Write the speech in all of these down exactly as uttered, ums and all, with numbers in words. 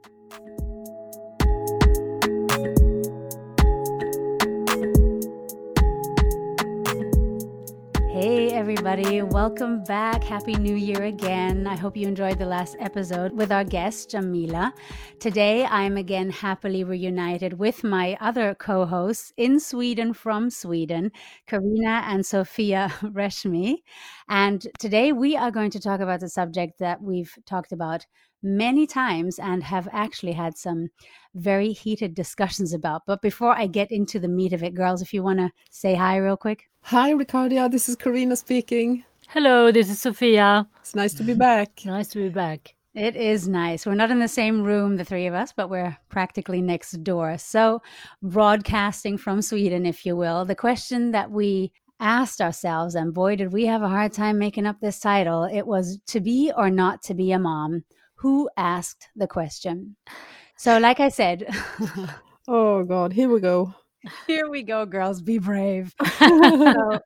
Hey everybody, welcome back. Happy New Year again. I hope you enjoyed the last episode with our guest, Jamila. Today, I'm again happily reunited with my other co-hosts in Sweden from Sweden, Karina and Sofia Reshmi. And today we are going to talk about the subject that we've talked about many times and have actually had some very heated discussions about. But before I get into the meat of it, girls, if you want to say hi real quick. Hi, Ricardia. This is Karina speaking. Hello, this is Sofia. It's nice to be back. Nice to be back. It is nice. We're not in the same room, the three of us, but we're practically next door. So, broadcasting from Sweden, if you will, the question that we asked ourselves, and boy, did we have a hard time making up this title, it was to be or not to be a mom. Who asked the question? So, like I said... Oh, God, here we go. Here we go, girls. Be brave. so,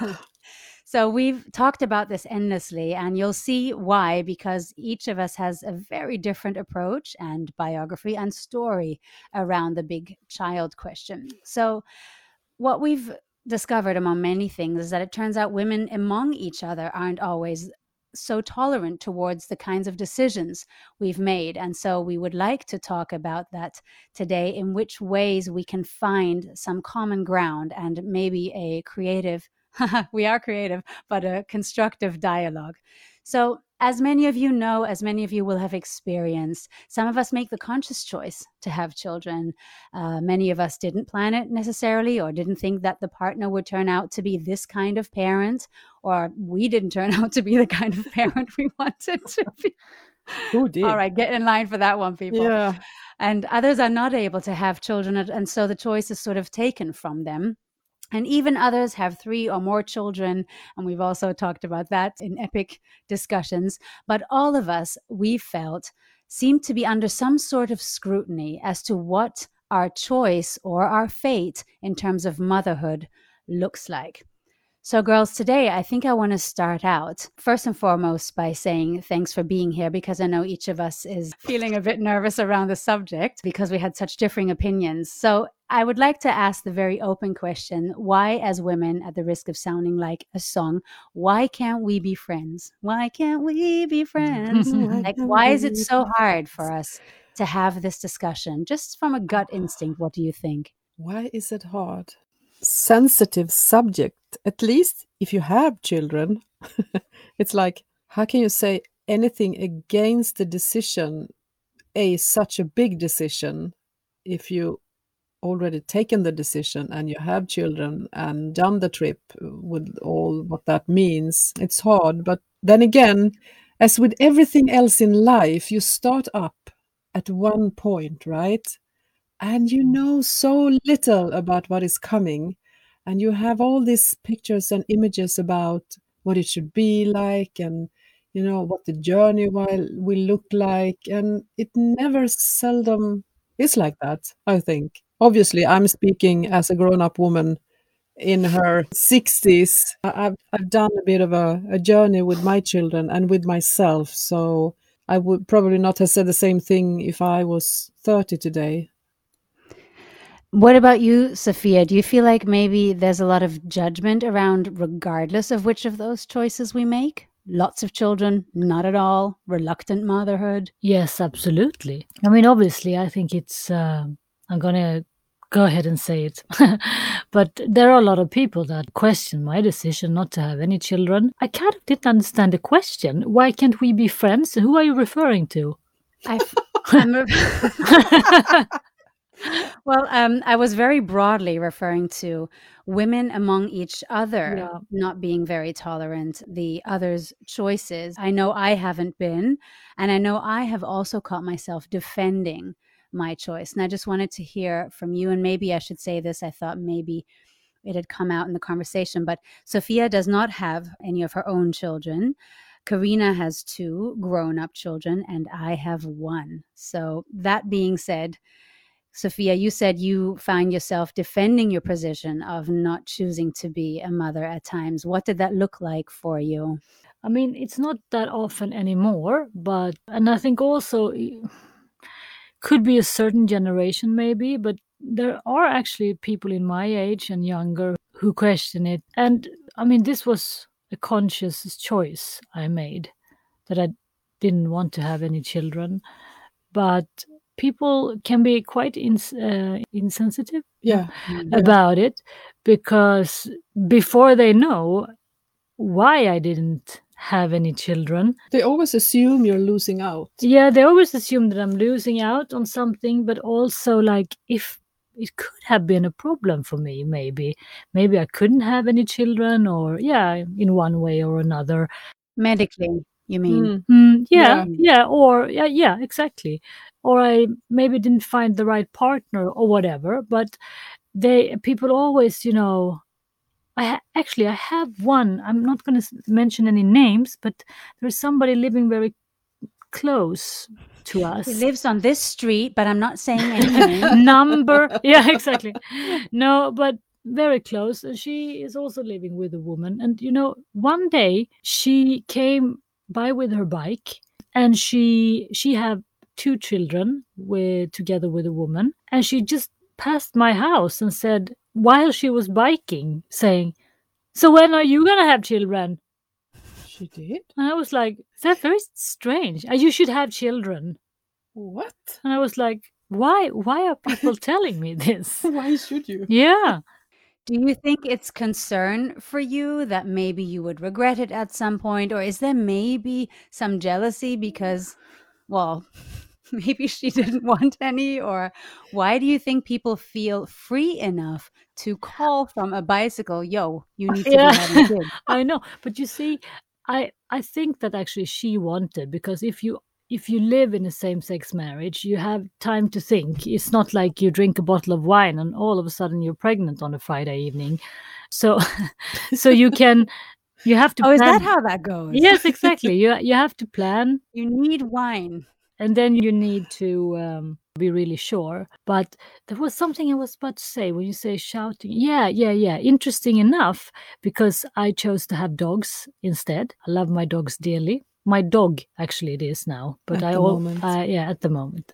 so we've talked about this endlessly, and you'll see why, because each of us has a very different approach and biography and story around the big child question. So what we've discovered among many things is that it turns out women among each other aren't always so tolerant towards the kinds of decisions we've made. And so we would like to talk about that today, in which ways we can find some common ground and maybe a creative, we are creative, but a constructive dialogue. So as many of you know, as many of you will have experienced, some of us make the conscious choice to have children. Uh, many of us didn't plan it necessarily, or didn't think that the partner would turn out to be this kind of parent, or we didn't turn out to be the kind of parent we wanted to be. Who did? All right, get in line for that one, people. Yeah. And others are not able to have children, and so the choice is sort of taken from them. And even others have three or more children, and we've also talked about that in epic discussions. But all of us, we felt, seem to be under some sort of scrutiny as to what our choice or our fate in terms of motherhood looks like. So girls, today I think I want to start out first and foremost by saying thanks for being here, because I know each of us is feeling a bit nervous around the subject because we had such differing opinions. So I would like to ask the very open question, why as women, at the risk of sounding like a song, why can't we be friends? Why can't we be friends? Like, why is it so hard for us to have this discussion? Just from a gut instinct, what do you think? Why is it hard? Sensitive subject, at least if you have children. It's like, how can you say anything against the decision, a such a big decision, if you already taken the decision and you have children and done the trip with all what that means? It's hard. But then again, as with everything else in life, you start up at one point, right? And you know so little about what is coming, and you have all these pictures and images about what it should be like, and you know what the journey will will look like, and it never seldom is like that, I think. Obviously, I'm speaking as a grown-up woman in her sixties. I- I've I've done a bit of a, a journey with my children and with myself, so I would probably not have said the same thing if I was thirty today. What about you, Sophia? Do you feel like maybe there's a lot of judgment around regardless of which of those choices we make? Lots of children, not at all, reluctant motherhood? Yes, absolutely. I mean, obviously, I think it's, uh, I'm going to go ahead and say it. But there are a lot of people that question my decision not to have any children. I kind of didn't understand the question. Why can't we be friends? Who are you referring to? I, I'm a- Well, um, I was very broadly referring to women among each other Yeah. not being very tolerant, the others' choices. I know I haven't been, and I know I have also caught myself defending my choice. And I just wanted to hear from you, and maybe I should say this. I thought maybe it had come out in the conversation, but Sophia does not have any of her own children. Karina has two grown-up children, and I have one. So that being said, Sophia, you said you find yourself defending your position of not choosing to be a mother at times. What did that look like for you? I mean, it's not that often anymore, but, and I think also could be a certain generation maybe, but there are actually people in my age and younger who question it. And I mean, this was a conscious choice I made, that I didn't want to have any children. But people can be quite ins- uh, insensitive Yeah. about it, because before they know why I didn't have any children, They always assume you're losing out. yeah, they always assume that I'm losing out on something, but also like if it could have been a problem for me, maybe maybe I couldn't have any children, or yeah, in one way or another. Medically, you mean? Mm. Mm, yeah, Yeah. yeah, or yeah, yeah, exactly. Or I maybe didn't find the right partner or whatever. But they people always, you know, I ha- actually I have one. I'm not going to mention any names, but there's somebody living very close to us. He lives on this street, but I'm not saying any name. Number, yeah, exactly. No, but very close. And she is also living with a woman. And you know, one day she came by with her bike, and she she had two children with together with a woman, and she just passed my house and said, while she was biking, saying, "So when are you gonna have children?" She did? And I was like, that's very strange. Uh, You should have children. What? And I was like, why why are people telling me this? Why should you? Yeah. Do you think it's concern for you that maybe you would regret it at some point? Or is there maybe some jealousy because, well, maybe she didn't want any? Or why do you think people feel free enough to call from a bicycle, yo, you need to Yeah. be having kids? I know. But you see, I I think that actually she wanted, because if you if you live in a same-sex marriage, you have time to think. It's not like you drink a bottle of wine and all of a sudden you're pregnant on a Friday evening. So so you can you have to Oh, is that plan. how that goes? Yes, exactly. You you have to plan, You need wine. and then you need to um, be really sure. But there was something I was about to say when you say shouting. Yeah, yeah, yeah. Interesting enough, because I chose to have dogs instead. I love my dogs dearly. My dog, actually, it is now. But At I, the al- moment. I yeah, at the moment.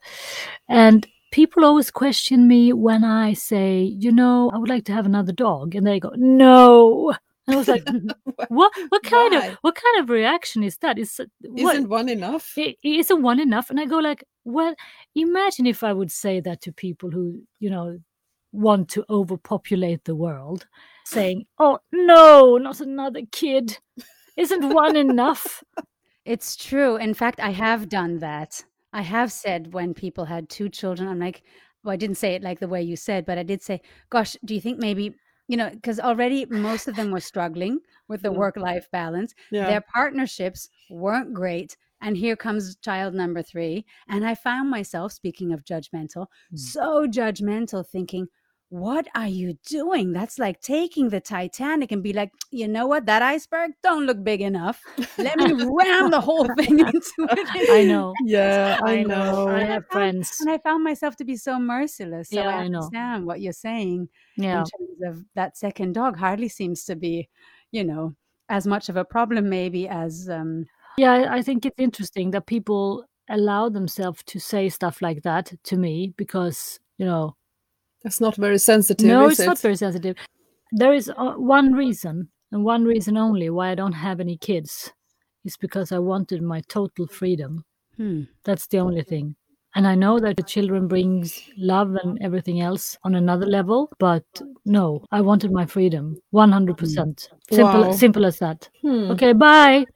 And people always question me when I say, you know, I would like to have another dog, and they go, no. And I was like, what? What kind Why? of what kind of reaction is that? Is what? Isn't one enough? It isn't one enough? And I go like, well, imagine if I would say that to people who, you know, want to overpopulate the world, saying, oh, no, not another kid. Isn't one enough? It's true. In fact, I have done that. I have said when people had two children, I'm like, well, I didn't say it like the way you said, but I did say, gosh, do you think maybe, you know, because already most of them were struggling with the Mm. work-life balance. Yeah. Their partnerships weren't great. And here comes child number three. And I found myself, speaking of judgmental, Mm. so judgmental, thinking, what are you doing? That's like taking the Titanic and be like, you know what? That iceberg don't look big enough. Let me ram the whole thing into it. I know. Yeah, I, I know. I know. have friends. And I found myself to be so merciless. So Yeah, I I know. understand what you're saying Yeah. in terms of that second dog hardly seems to be, you know, as much of a problem maybe as um Yeah, I- I think it's interesting that people allow themselves to say stuff like that to me, because, you know, That's not very sensitive, no, is it's not it? very sensitive. There is uh, one reason, and one reason only, why I don't have any kids, is because I wanted my total freedom. hmm. That's the only thing. And I know that the children brings love and everything else on another level, but no, I wanted my freedom, one hundred percent. Simple, Wow. simple as that. Hmm. Okay, bye.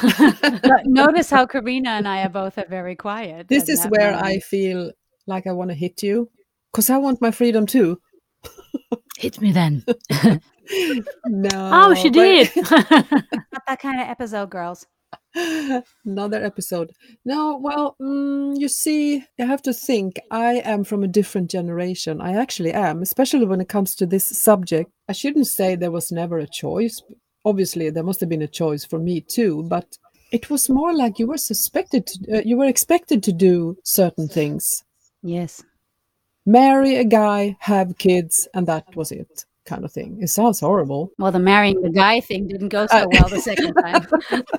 No- Notice how Karina and I are both are very quiet. This at is that where I moment. feel like I want to hit you, because I want my freedom too. Hit me then. No. Oh, she but- did. Not that kind of episode, girls. Another episode. No, well, mm, you see, you have to think. I am from a different generation. I actually am, especially when it comes to this subject. I shouldn't say there was never a choice. Obviously, there must have been a choice for me too, but it was more like you were suspected to, uh, you were expected to do certain things. Yes. Marry a guy, have kids, and that was it, kind of thing. It sounds horrible. Well, the marrying the guy thing didn't go so Uh, well the second time.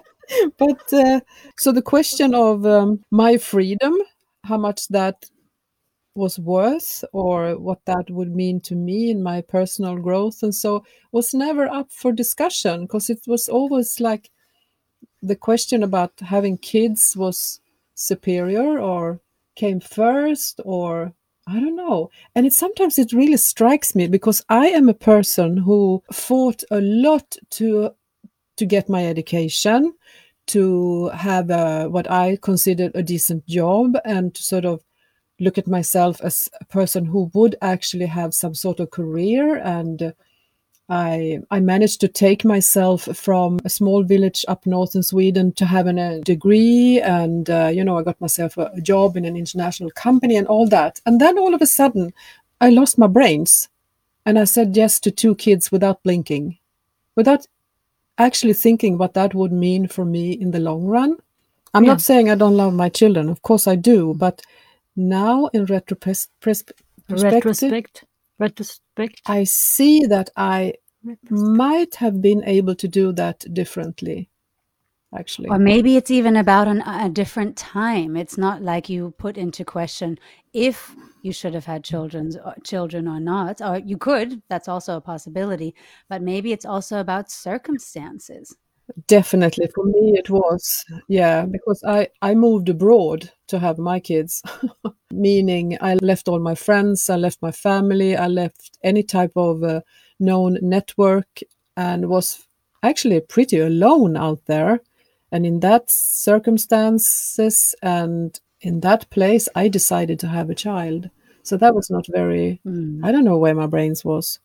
But uh, so the question of um, my freedom, how much that was worth or what that would mean to me in my personal growth. And so was never up for discussion, because it was always like the question about having kids was superior or came first, or I don't know. And it sometimes it really strikes me, because I am a person who fought a lot to to get my education, to have a, what I considered a decent job, and to sort of look at myself as a person who would actually have some sort of career. And I I managed to take myself from a small village up north in Sweden to having a degree, and uh, you know, I got myself a, a job in an international company and all that. And then all of a sudden, I lost my brains, and I said yes to two kids without blinking, without actually thinking what that would mean for me in the long run. I'm Yeah. not saying I don't love my children, of course I do, but now in retropers- pers- perspective, Retrospect. Retrospect. I see that I might have been able to do that differently, actually. Or maybe it's even about an, a different time. It's not like you put into question if you should have had children, children or not. Or you could, that's also a possibility. But maybe it's also about circumstances. Definitely, for me it was, yeah, because I, I moved abroad to have my kids, meaning I left all my friends, I left my family, I left any type of uh, known network, and was actually pretty alone out there. And in that circumstances and in that place, I decided to have a child. So that was not very, Mm. I don't know where my brains was.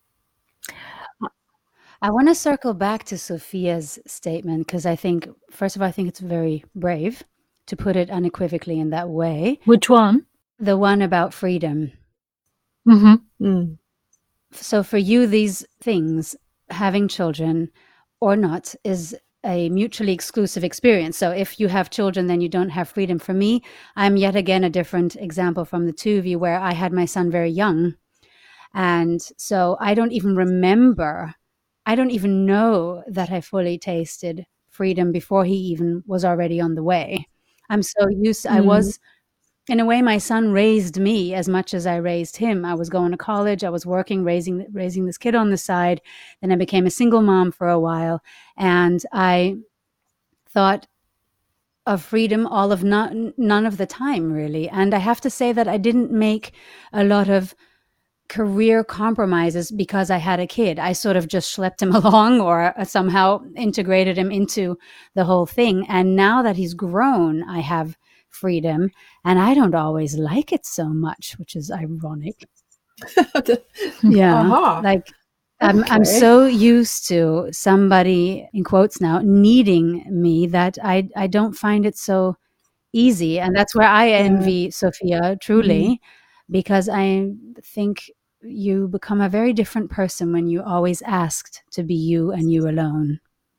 I want to circle back to Sophia's statement, because I think, first of all, I think it's very brave to put it unequivocally in that way. Which one? The one about freedom. Mm-hmm. Mm. So for you, these things, having children or not, is a mutually exclusive experience. So if you have children, then you don't have freedom. For me, I'm yet again a different example from the two of you, where I had my son very young. And so I don't even remember, I don't even know that I fully tasted freedom before he even was already on the way. I'm so used, I Mm. was, in a way, my son raised me as much as I raised him. I was going to college, I was working, raising raising this kid on the side. Then I became a single mom for a while, and I thought of freedom all of none, none of the time, really. And I have to say that I didn't make a lot of career compromises because I had a kid. I sort of just schlepped him along, or somehow integrated him into the whole thing. And now that he's grown, I have freedom, and I don't always like it so much, which is ironic. Yeah. Aha. Like I'm, I'm Okay. so used to somebody, in quotes now, needing me, that I, I don't find it so easy. And that's where I envy Sophia, truly, because I think you become a very different person when you always asked to be you and you alone.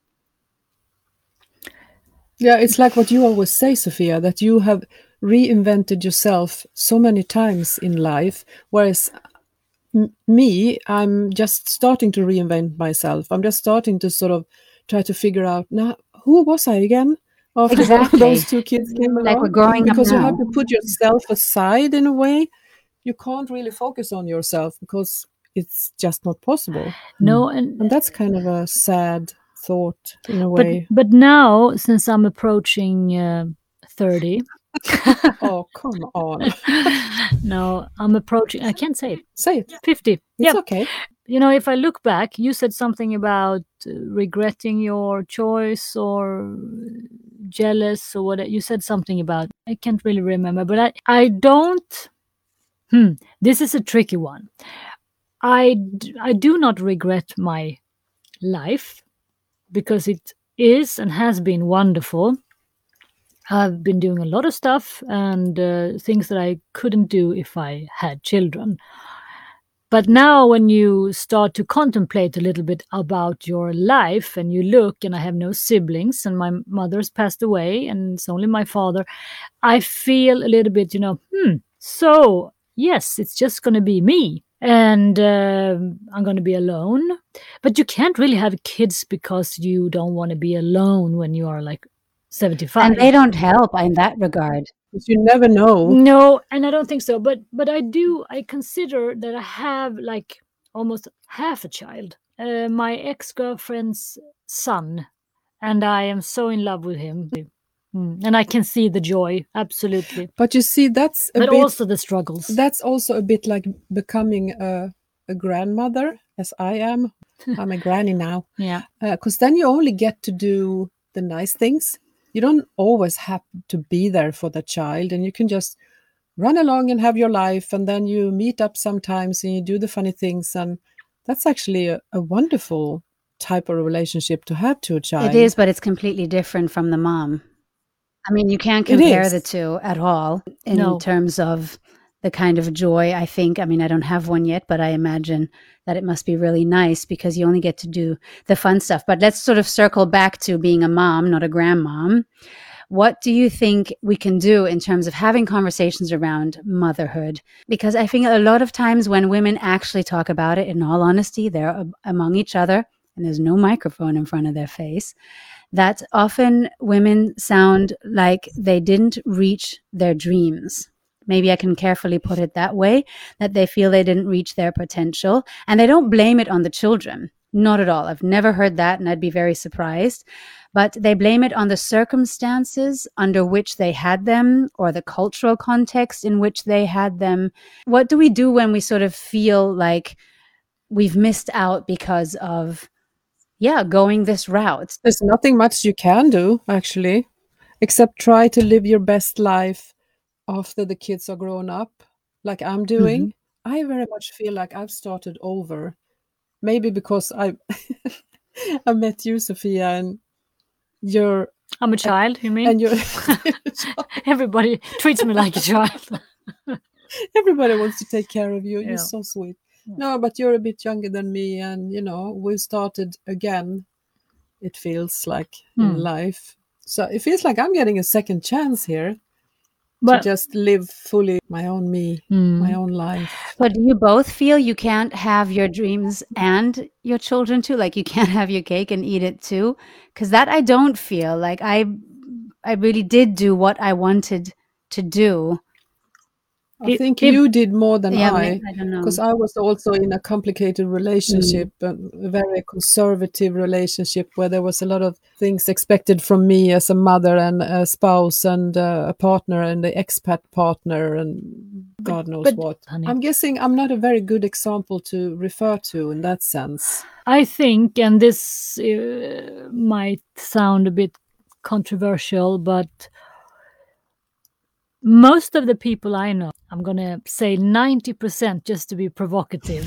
Yeah, it's like what you always say, Sophia, that you have reinvented yourself so many times in life, whereas m- me, I'm just starting to reinvent myself. I'm just starting to sort of try to figure out, now, who was I again? After Exactly. those two kids came along. Like we're growing up because you now. have to put yourself aside in a way. You can't really focus on yourself because it's just not possible. No, and And that's kind of a sad thought in a but way. but now, since I'm approaching uh, thirty, Oh, come on. no, I'm approaching. I can't say it. Say it. fifty. It's Yeah. okay. You know, if I look back, you said something about uh, regretting your choice or jealous or what. You said something about. I can't really remember, but I I don't. Hmm. This is a tricky one. I d- I do not regret my life because it is and has been wonderful. I've been doing a lot of stuff and uh, things that I couldn't do if I had children. But now, when you start to contemplate a little bit about your life and you look, and I have no siblings, and my mother's passed away, and it's only my father, I feel a little bit, you know, hmm, so yes, it's just going to be me. And uh, I'm going to be alone. But you can't really have kids because you don't want to be alone when you are like seventy-five. And they don't help in that regard. Because you never know. No, and I don't think so. But but I do. I consider that I have like almost half a child. Uh, my ex-girlfriend's son, and I am so in love with him. Mm, and I can see the joy, absolutely. But you see, that's a But bit, also the struggles. that's also a bit like becoming a, a grandmother, as I am. I'm a granny now. Yeah. Because then you only get to do the nice things. You don't always have to be there for the child, and you can just run along and have your life, and then you meet up sometimes and you do the funny things, and that's actually a, a wonderful type of relationship to have to a child. It is, but it's completely different from the mom. I mean, you can't It compare is. the two at all in No. terms of the kind of joy, I think. I mean, I don't have one yet, but I imagine that it must be really nice because you only get to do the fun stuff. But let's sort of circle back to being a mom, not a grandmom. What do you think we can do in terms of having conversations around motherhood? Because I think a lot of times when women actually talk about it, in all honesty, they're ab- among each other and there's no microphone in front of their face, that often women sound like they didn't reach their dreams. Maybe I can carefully put it that way, that they feel they didn't reach their potential, and they don't blame it on the children. Not at all. I've never heard that, and I'd be very surprised. But they blame it on the circumstances under which they had them or the cultural context in which they had them. What do we do when we sort of feel like we've missed out because of, yeah, going this route? There's nothing much you can do, actually, except try to live your best life after the kids are grown up, like I'm doing. Mm-hmm. I very much feel like I've started over. Maybe because I I met you, Sophia, and you're... I'm a child, you mean? And you're... Everybody treats me like a child. Everybody wants to take care of you. Yeah. You're so sweet. Yeah. No, but you're a bit younger than me, and, you know, we started again, it feels like, mm. in life. So it feels like I'm getting a second chance here. But, to just live fully my own me, mm. my own life. But do you both feel you can't have your dreams and your children too? Like you can't have your cake and eat it too? Because that I don't feel. Like I I really did do what I wanted to do. I it, think it, you did more than yeah, I, because I, I was also in a complicated relationship, mm. a very conservative relationship where there was a lot of things expected from me as a mother and a spouse and uh, a partner and an expat partner and God knows but, what. Honey. I'm guessing I'm not a very good example to refer to in that sense. I think, and this uh, might sound a bit controversial, but most of the people I know, I'm going to say ninety percent just to be provocative.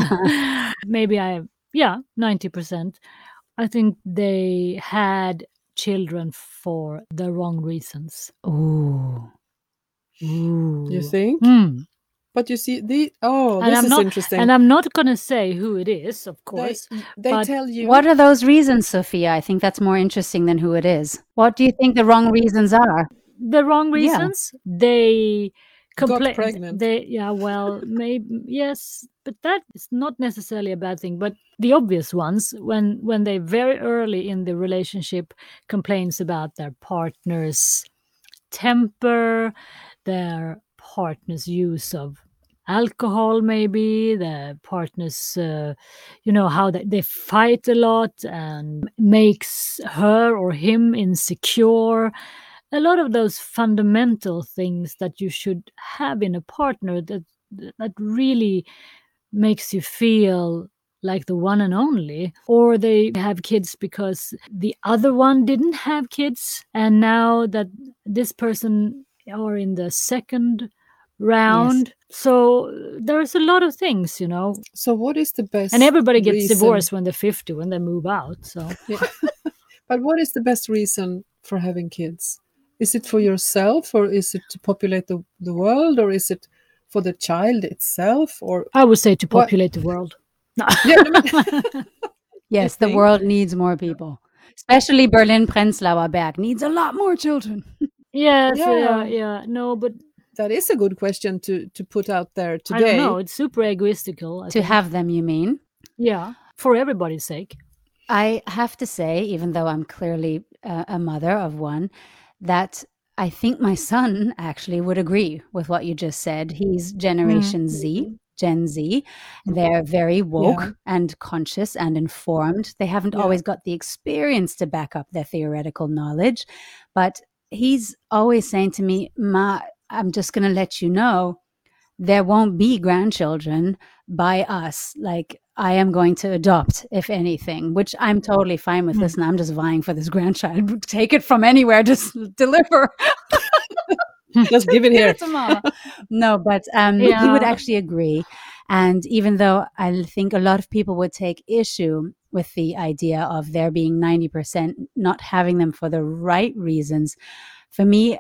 Maybe I, yeah, ninety percent. I think they had children for the wrong reasons. Ooh. Ooh. You think? Mm. But you see, the oh, and this I'm is not, interesting. And I'm not going to say who it is, of course. They, they tell you. What are those reasons, Sophia? I think that's more interesting than who it is. What do you think the wrong reasons are? The wrong reasons? Yeah. They compla- got pregnant. They, yeah, well, maybe, yes, but that is not necessarily a bad thing. But the obvious ones, when, when they very early in the relationship complains about their partner's temper, their partner's use of alcohol, maybe the partner's, uh, you know, how they, they fight a lot and makes her or him insecure. A lot of those fundamental things that you should have in a partner that that really makes you feel like the one and only. Or they have kids because the other one didn't have kids, and now that this person are in the second round. Yes. So there's a lot of things, you know. So what is the best And everybody gets reason? divorced when they're fifty, when they move out. So yeah. But what is the best reason for having kids? Is it for yourself, or is it to populate the, the world, or is it for the child itself? Or I would say to populate what? the world. No. Yeah. Yes, the world needs more people. Especially Berlin-Prenzlauer Berg needs a lot more children. Yes, yeah. yeah, yeah. No, but that is a good question to, to put out there today. I don't know. It's super egoistical. I to think. have them, you mean? Yeah, for everybody's sake. I have to say, even though I'm clearly uh, a mother of one, that I think my son actually would agree with what you just said. He's Generation Z, Gen Z. They're very woke Yeah. and conscious and informed. They haven't Yeah. always got the experience to back up their theoretical knowledge, but he's always saying to me, Ma, I'm just going to let you know there won't be grandchildren by us. Like, I am going to adopt, if anything, which I'm totally fine with. Mm. Listen, I'm just vying for this grandchild. Take it from anywhere, just deliver. Just give it Give here. it to mama. No, but um, he would Yeah. actually agree. And even though I think a lot of people would take issue with the idea of there being ninety percent not having them for the right reasons, for me,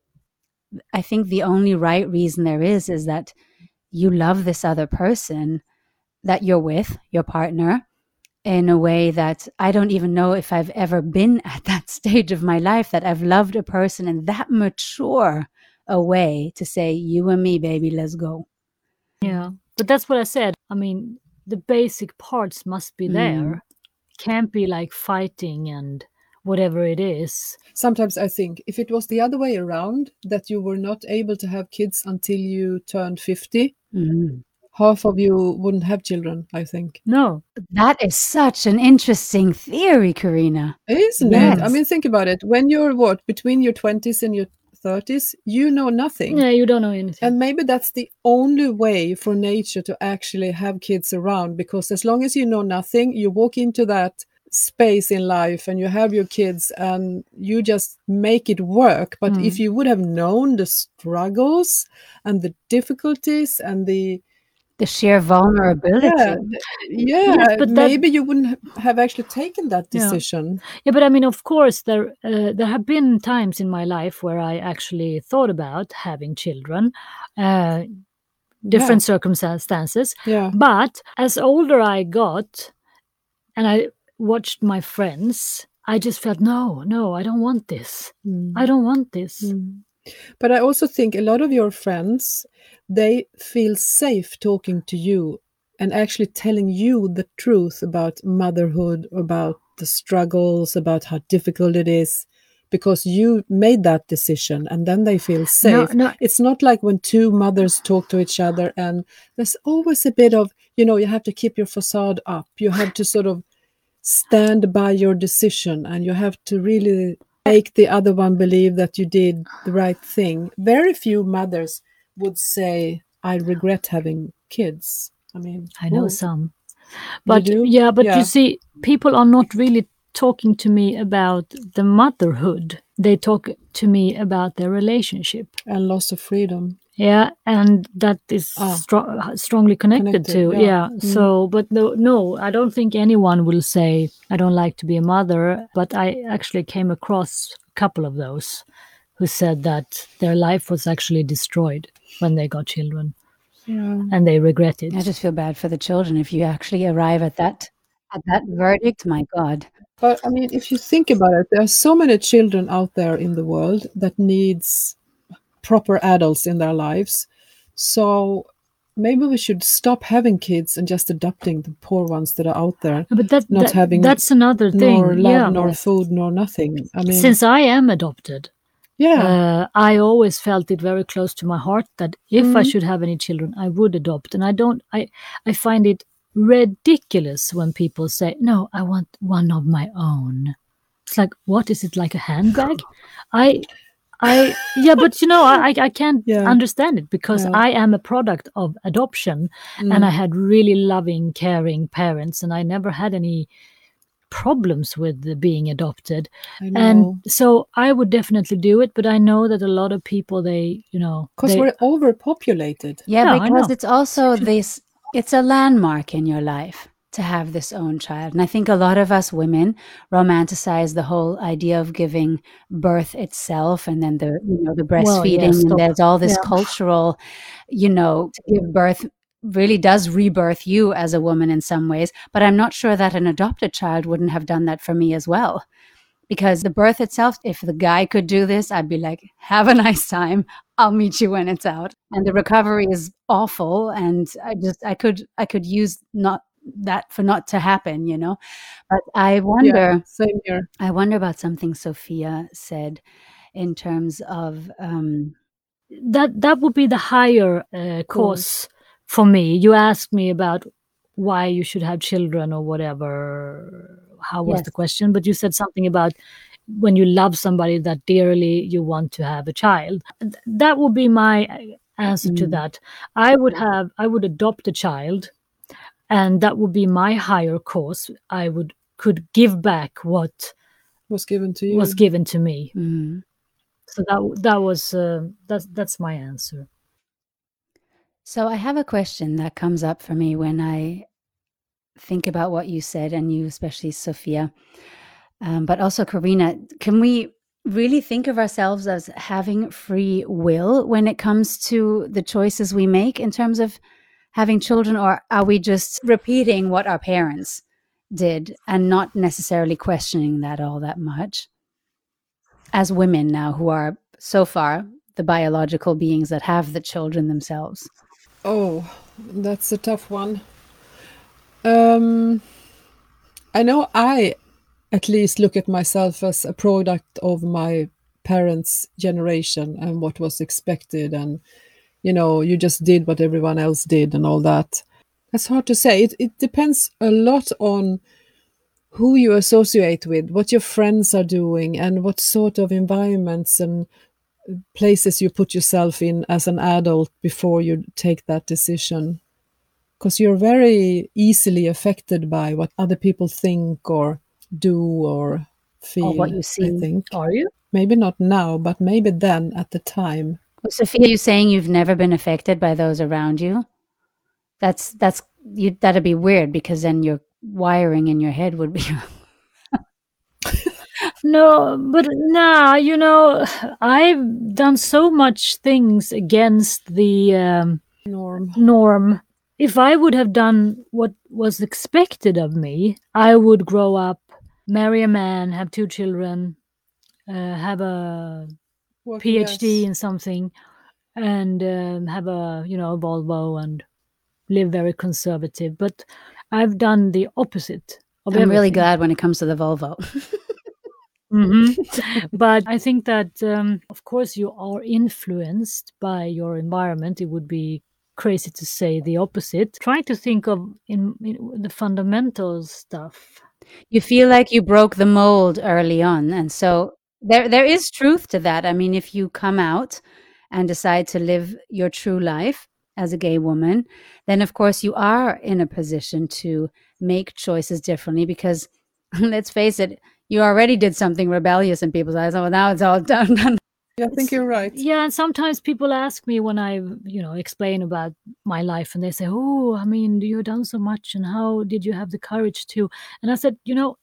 I think the only right reason there is is that you love this other person that you're with, your partner, in a way that I don't even know if I've ever been at that stage of my life, that I've loved a person in that mature a way to say, you and me, baby, let's go. Yeah. But that's what I said. I mean, the basic parts must be Mm. there. Can't be like fighting and whatever it is. Sometimes I think if it was the other way around, that you were not able to have kids until you turned fifty, Mm. half of you wouldn't have children, I think. No. That is such an interesting theory, Karina. Isn't it? I Yes. mean, think about it. When you're what, between your twenties and your thirties, you know nothing. Yeah, you don't know anything. And maybe that's the only way for nature to actually have kids around, because as long as you know nothing, you walk into that space in life and you have your kids and you just make it work. But Mm. if you would have known the struggles and the difficulties and the The sheer vulnerability. yeah, th- yeah, Yes, but that- maybe you wouldn't ha- have actually taken that Yeah. decision. Yeah, but I mean, of course, there uh, there have been times in my life where I actually thought about having children, uh, different circumstances. Yeah. But as older I got, and I watched my friends, I just felt no, no, I don't want this. Mm. I don't want this. Mm. But I also think a lot of your friends, they feel safe talking to you and actually telling you the truth about motherhood, about the struggles, about how difficult it is, because you made that decision and then they feel safe. no. It's not like when two mothers talk to each other and there's always a bit of, you know, you have to keep your facade up. You have to sort of stand by your decision and you have to really make the other one believe that you did the right thing. Very few mothers would say, I regret having kids. I mean, I know whoa. some. But do? yeah, but Yeah. you see, people are not really talking to me about the motherhood. They talk to me about their relationship. And loss of freedom. Yeah, and that is Ah. stro- strongly connected, Connected, to yeah. yeah. Mm. So, but no, no, I don't think anyone will say I don't like to be a mother. But I actually came across a couple of those who said that their life was actually destroyed when they got children, Yeah. and they regret it. I just feel bad for the children if you actually arrive at that at that verdict. My God. But I mean, if you think about it, there are so many children out there in the world that needs proper adults in their lives. So maybe we should stop having kids and just adopting the poor ones that are out there, But that, not that- having that's another thing. nor love, yeah. nor food, nor nothing. I mean, Since I am adopted, yeah, uh, I always felt it very close to my heart that if I Mhm. should have any children, I would adopt. And I don't. I I find it ridiculous when people say, "No, I want one of my own." It's like, what is it, like a handbag? I, I yeah, but you know, I I can't Yeah. understand it because Yeah. I am a product of adoption, and I had really loving, caring parents, and I never had any problems with the being adopted. I know. And so I would definitely do it, but I know that a lot of people, they, you know, Because they- we're overpopulated. Yeah, Yeah, I because know. it's also this, it's a landmark in your life to have this own child. And I think a lot of us women romanticize the whole idea of giving birth itself and then the, you know, the Well, breastfeeding. yeah, and stop. there's all this Yeah. cultural, you know, to give birth really does rebirth you as a woman in some ways. But I'm not sure that an adopted child wouldn't have done that for me as well. Because the birth itself, if the guy could do this, I'd be like, have a nice time. I'll meet you when it's out. And the recovery is awful. And I just, I could, I could use not that for not to happen, you know. But I wonder, Yeah, same here. I wonder about something Sophia said in terms of um, that that would be the higher uh, course for me. You asked me about why you should have children or whatever. How was Yes. the question? But you said something about when you love somebody that dearly, you want to have a child. Th- That would be my answer to Mm. that. I would have, I would adopt a child, and that would be my higher course. I would could give back what Was given to you. was given to me. Mm. So that that was uh, that's that's my answer. So I have a question that comes up for me when I think about what you said, and you, especially Sophia, um, but also Karina. Can we really think of ourselves as having free will when it comes to the choices we make in terms of having children, or are we just repeating what our parents did and not necessarily questioning that all that much? As women now, who are so far the biological beings that have the children themselves. Oh, that's a tough one. Um, I know I at least look at myself as a product of my parents' generation and what was expected, and you know, you just did what everyone else did and all that. That's hard to say. It it depends a lot on who you associate with, what your friends are doing, and what sort of environments and places you put yourself in as an adult before you take that decision. Because you're very easily affected by what other people think or do or feel, Or what you I see. think. Are you? Maybe not now, but maybe then at the time. Well, Sophia, you saying you've never been affected by those around you? That's that's you. That'd be weird, because then your wiring in your head would be. No, but nah, you know, I've done so much things against the um, Norm. norm. If I would have done what was expected of me, I would grow up, marry a man, have two children, uh, have a Working PhD as- in something, and um, have a you know a Volvo and live very conservative. But I've done the opposite of I'm really everything. glad when it comes to the Volvo. hmm But I think that, um, of course, you are influenced by your environment. It would be crazy to say the opposite. Try to think of in, in the fundamental stuff. You feel like you broke the mold early on, and so there there is truth to that. I mean, if you come out and decide to live your true life as a gay woman, then of course you are in a position to make choices differently, because let's face it, you already did something rebellious in people's eyes. Oh, now it's all done. Yeah, I think you're right. Yeah, and sometimes people ask me when I, you know, explain about my life, and they say, "Oh, I mean, you've done so much, and how did you have the courage to?" And I said, you know,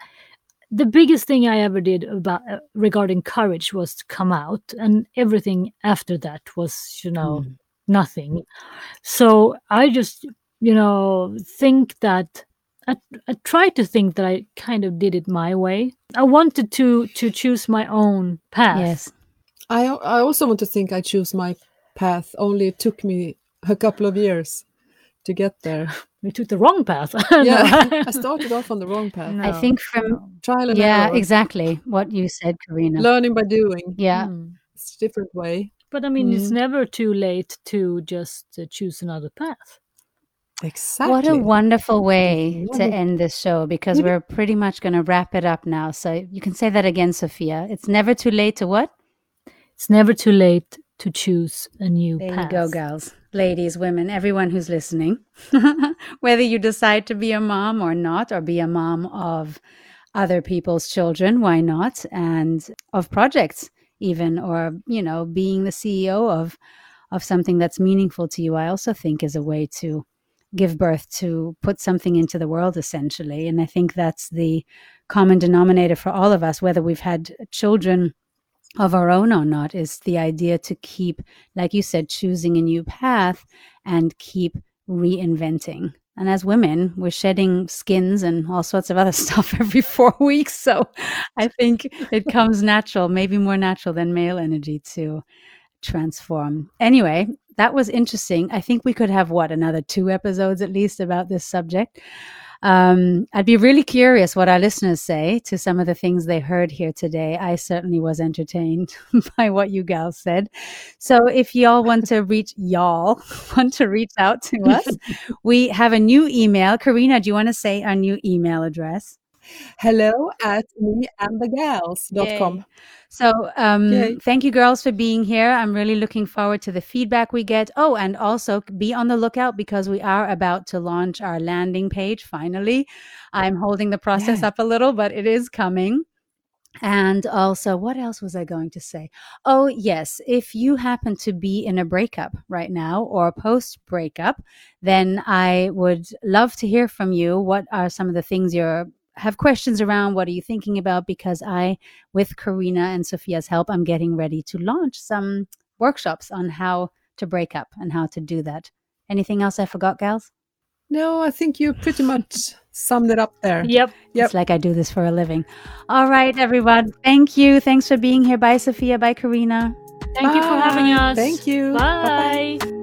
the biggest thing I ever did about uh, regarding courage was to come out, and everything after that was, you know, Mm. nothing. So I just, you know, think that I, I try to think that I kind of did it my way. I wanted to to choose my own path. Yes. I I also want to think I choose my path. Only it took me a couple of years to get there. We took the wrong path. Yeah, No. I started off on the wrong path. No, I think from no. Trial and yeah, error. exactly what you said, Karina. Learning by doing. Yeah. Mm. It's a different way. But I mean, it's Mm. never too late to just uh, choose another path. Exactly. What a wonderful way to Never- end this show, because we're pretty much going to wrap it up now. So you can say that again, Sophia. It's never too late to what? It's never too late to choose a new There path. you go, gals, ladies, women, everyone who's listening. Whether you decide to be a mom or not, or be a mom of other people's children, why not? And of projects even, or, you know, being the C E O of, of something that's meaningful to you, I also think is a way to give birth, to put something into the world, essentially. And I think that's the common denominator for all of us, whether we've had children of our own or not, is the idea to keep, like you said, choosing a new path and keep reinventing. And as women, we're shedding skins and all sorts of other stuff every four weeks. So I think it comes natural, maybe more natural than male energy, to transform. Anyway, that was interesting. I think we could have, what, another two episodes at least about this subject. Um, I'd be really curious what our listeners say to some of the things they heard here today. I certainly was entertained by what you gals said. So if y'all want to reach y'all want to reach out to us, we have a new email. Karina, do you want to say our new email address? Hello at me and the gals dot com. So um, thank you, girls, for being here. I'm really looking forward to the feedback we get. Oh, and also be on the lookout because we are about to launch our landing page. Finally, I'm holding the process Yeah. up a little, but it is coming. And also, what else was I going to say? Oh, yes. If you happen to be in a breakup right now or post breakup, then I would love to hear from you. What are some of the things you're have questions around? What are you thinking about? Because I, with Karina and Sophia's help, I'm getting ready to launch some workshops on how to break up and how to do that. Anything else I forgot, gals? No, I think you pretty much summed it up there. Yep. Yep. It's like I do this for a living. All right, everyone. Thank you. Thanks for being here. Bye, Sophia. Bye, Karina. Thank you for having Bye. us. Thank you. Bye. Bye-bye.